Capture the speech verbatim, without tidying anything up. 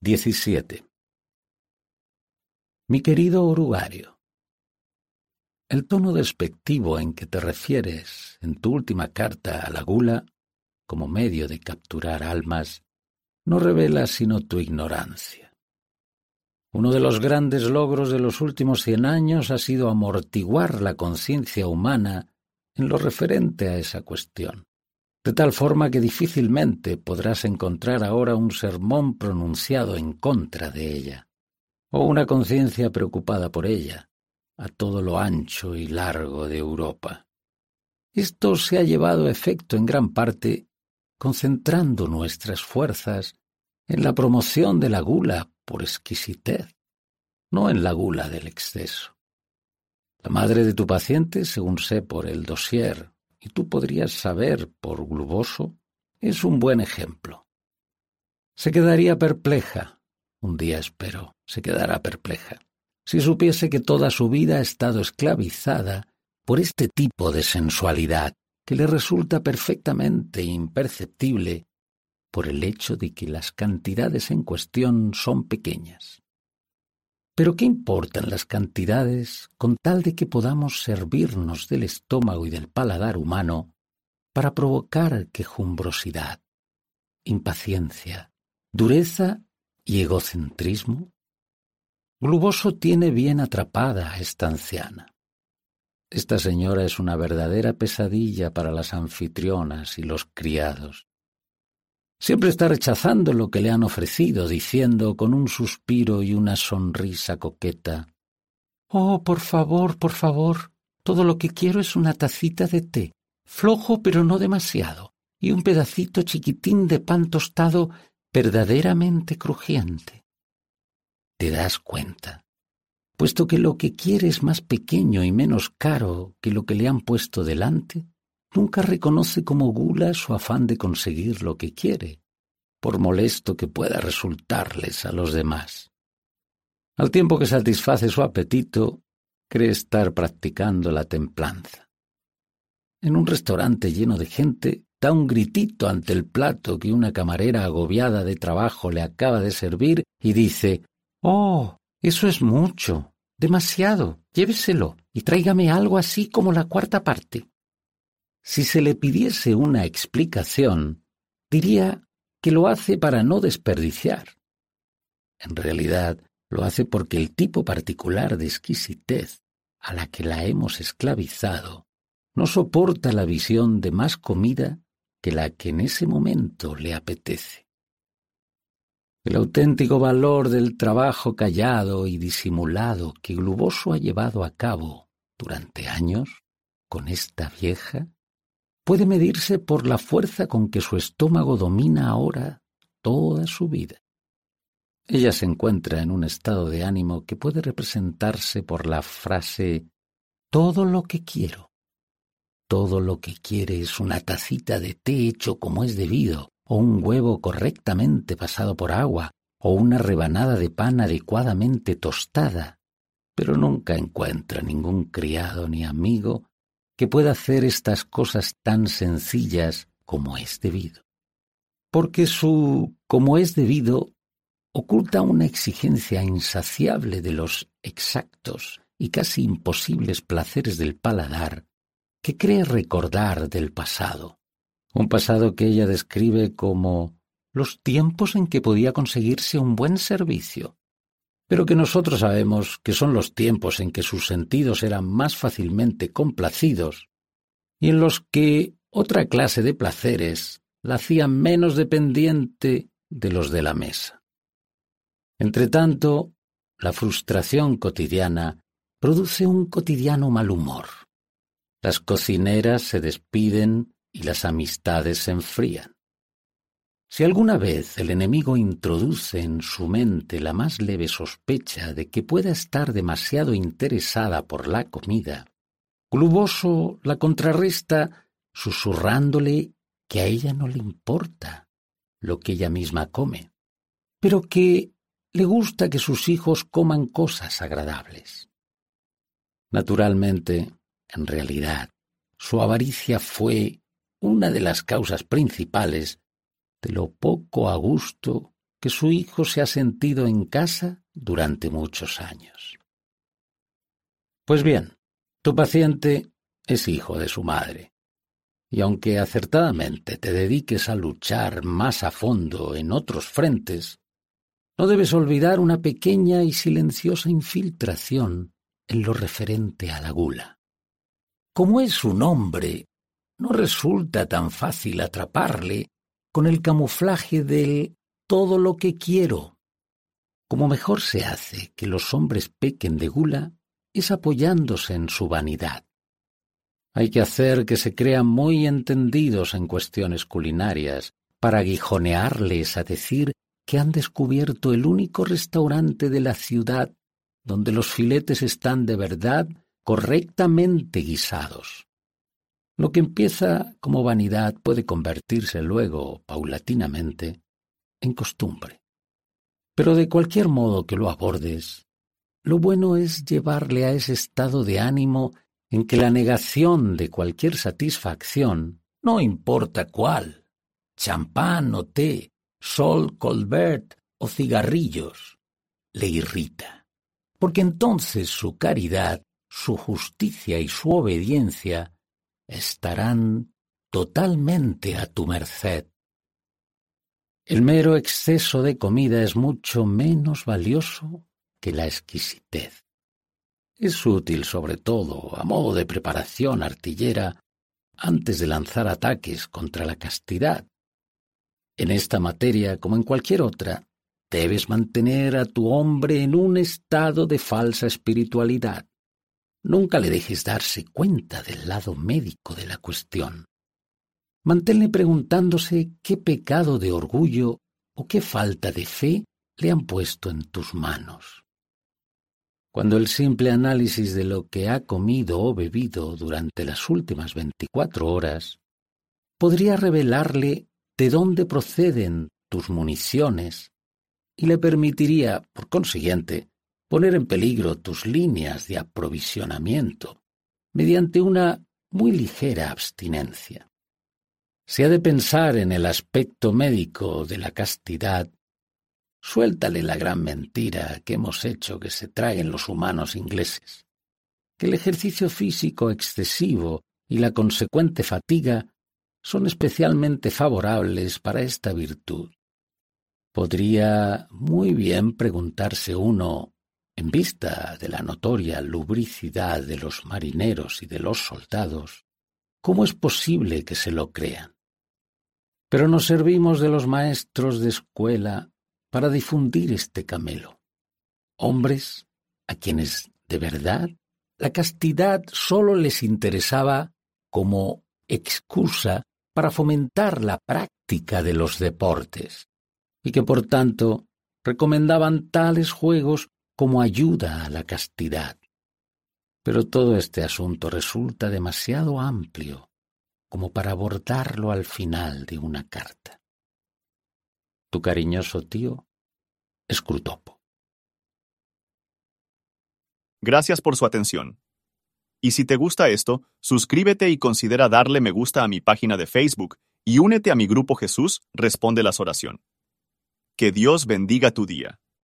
diecisiete. Mi querido orugario, el tono despectivo en que te refieres en tu última carta a la gula, como medio de capturar almas, no revela sino tu ignorancia. Uno de los grandes logros de los últimos cien años ha sido amortiguar la conciencia humana en lo referente a esa cuestión, de tal forma que difícilmente podrás encontrar ahora un sermón pronunciado en contra de ella, o una conciencia preocupada por ella, a todo lo ancho y largo de Europa. Esto se ha llevado a efecto en gran parte concentrando nuestras fuerzas en la promoción de la gula por exquisitez, no en la gula del exceso. La madre de tu paciente, según sé por el dossier, y tú podrías saber por Gluboso, es un buen ejemplo. Se quedaría perpleja, un día espero, se quedará perpleja, si supiese que toda su vida ha estado esclavizada por este tipo de sensualidad que le resulta perfectamente imperceptible por el hecho de que las cantidades en cuestión son pequeñas. Pero ¿qué importan las cantidades con tal de que podamos servirnos del estómago y del paladar humano para provocar quejumbrosidad, impaciencia, dureza y egocentrismo? Gluboso tiene bien atrapada a esta anciana. Esta señora es una verdadera pesadilla para las anfitrionas y los criados. Siempre está rechazando lo que le han ofrecido, diciendo con un suspiro y una sonrisa coqueta: «Oh, por favor, por favor, todo lo que quiero es una tacita de té, flojo pero no demasiado, y un pedacito chiquitín de pan tostado verdaderamente crujiente». ¿Te das cuenta? Puesto que lo que quiere es más pequeño y menos caro que lo que le han puesto delante, nunca reconoce como gula su afán de conseguir lo que quiere, por molesto que pueda resultarles a los demás. Al tiempo que satisface su apetito, cree estar practicando la templanza. En un restaurante lleno de gente, da un gritito ante el plato que una camarera agobiada de trabajo le acaba de servir y dice: «Oh, eso es mucho, demasiado, lléveselo y tráigame algo así como la cuarta parte». Si se le pidiese una explicación, diría que lo hace para no desperdiciar. En realidad, lo hace porque el tipo particular de exquisitez a la que la hemos esclavizado no soporta la visión de más comida que la que en ese momento le apetece. El auténtico valor del trabajo callado y disimulado que Gluboso ha llevado a cabo durante años con esta vieja puede medirse por la fuerza con que su estómago domina ahora toda su vida. Ella se encuentra en un estado de ánimo que puede representarse por la frase «todo lo que quiero». Todo lo que quiere es una tacita de té hecho como es debido, o un huevo correctamente pasado por agua, o una rebanada de pan adecuadamente tostada, pero nunca encuentra ningún criado ni amigo que pueda hacer estas cosas tan sencillas como es debido. Porque su «como es debido» oculta una exigencia insaciable de los exactos y casi imposibles placeres del paladar que cree recordar del pasado, un pasado que ella describe como los tiempos en que podía conseguirse un buen servicio, pero que nosotros sabemos que son los tiempos en que sus sentidos eran más fácilmente complacidos y en los que otra clase de placeres la hacían menos dependiente de los de la mesa. Entretanto, la frustración cotidiana produce un cotidiano mal humor. Las cocineras se despiden y las amistades se enfrían. Si alguna vez el enemigo introduce en su mente la más leve sospecha de que pueda estar demasiado interesada por la comida, Gluboso la contrarresta susurrándole que a ella no le importa lo que ella misma come, pero que le gusta que sus hijos coman cosas agradables. Naturalmente, en realidad, su avaricia fue una de las causas principales de lo poco a gusto que su hijo se ha sentido en casa durante muchos años. Pues bien, tu paciente es hijo de su madre, y aunque acertadamente te dediques a luchar más a fondo en otros frentes, no debes olvidar una pequeña y silenciosa infiltración en lo referente a la gula. Como es un hombre, no resulta tan fácil atraparle con el camuflaje del todo lo que quiero. Como mejor se hace que los hombres pequen de gula es apoyándose en su vanidad. Hay que hacer que se crean muy entendidos en cuestiones culinarias para aguijonearles a decir que han descubierto el único restaurante de la ciudad donde los filetes están de verdad correctamente guisados. Lo que empieza como vanidad puede convertirse luego, paulatinamente, en costumbre. Pero de cualquier modo que lo abordes, lo bueno es llevarle a ese estado de ánimo en que la negación de cualquier satisfacción, no importa cuál, champán o té, sol Colbert o cigarrillos, le irrita, porque entonces su caridad, su justicia y su obediencia estarán totalmente a tu merced. El mero exceso de comida es mucho menos valioso que la exquisitez. Es útil sobre todo a modo de preparación artillera antes de lanzar ataques contra la castidad. En esta materia, como en cualquier otra, debes mantener a tu hombre en un estado de falsa espiritualidad. Nunca le dejes darse cuenta del lado médico de la cuestión. Manténle preguntándose qué pecado de orgullo o qué falta de fe le han puesto en tus manos. Cuando el simple análisis de lo que ha comido o bebido durante las últimas veinticuatro horas podría revelarle de dónde proceden tus municiones y le permitiría, por consiguiente, poner en peligro tus líneas de aprovisionamiento mediante una muy ligera abstinencia. Si ha de pensar en el aspecto médico de la castidad, suéltale la gran mentira que hemos hecho que se traguen los humanos ingleses, que el ejercicio físico excesivo y la consecuente fatiga son especialmente favorables para esta virtud. Podría muy bien preguntarse uno, en vista de la notoria lubricidad de los marineros y de los soldados, ¿cómo es posible que se lo crean? Pero nos servimos de los maestros de escuela para difundir este camelo. Hombres a quienes, de verdad, la castidad sólo les interesaba como excusa para fomentar la práctica de los deportes, y que por tanto recomendaban tales juegos como ayuda a la castidad. Pero todo este asunto resulta demasiado amplio como para abordarlo al final de una carta. Tu cariñoso tío, Scrutopo. Gracias por su atención. Y si te gusta esto, suscríbete y considera darle me gusta a mi página de Facebook y únete a mi grupo Jesús Responde las Oración. Que Dios bendiga tu día.